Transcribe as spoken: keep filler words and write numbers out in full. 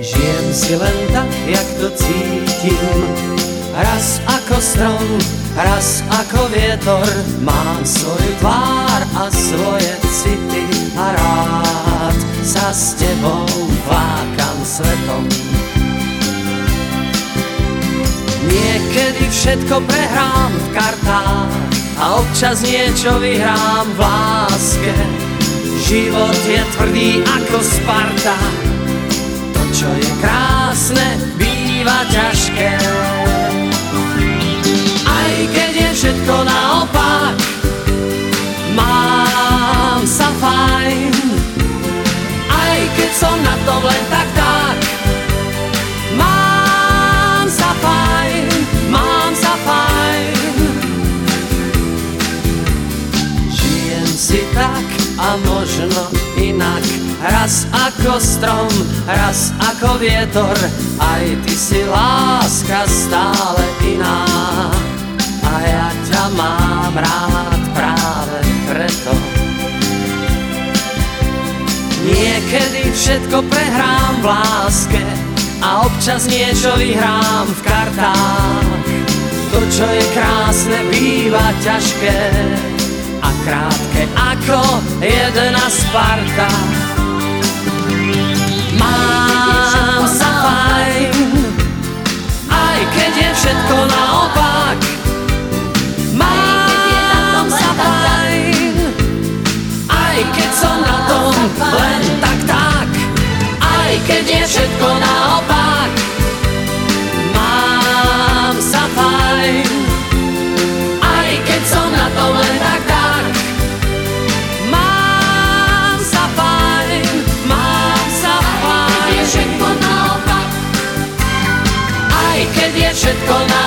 Žijem si len tak, jak to cítim. Raz ako strom, raz ako vietor. Mám svoju tvár a svoje city a rád sa s tebou vlákam svetom. Niekedy všetko prehrám v kartách a občas niečo vyhrám v láske. Život je tvrdý ako Sparta, to, čo je krásne, býva ťažké. Aj keď je všetko naopak, mám sa fajn. Aj keď som na tom len tak tak, mám sa fajn, mám sa fajn. Žijem si tak a možno inak, raz ako strom, raz ako vietor. Aj ty si láska stále iná a ja ťa mám rád práve preto. Niekedy všetko prehrám v láske a občas niečo vyhrám v kartách. To, čo je krásne, býva ťažké a krátke ako jedna Sparta. Mám sa fajn, aj keď je všetko naopak. Mám sa fajn, aj keď som na tom len tak tak. Aj keď je všetko naopak, mám sa fajn, aj keď som na tom len tak tak. Mám sa fajn, mám sa fajn, aj keď je všetko naopak. Aj keď je všetko naopak,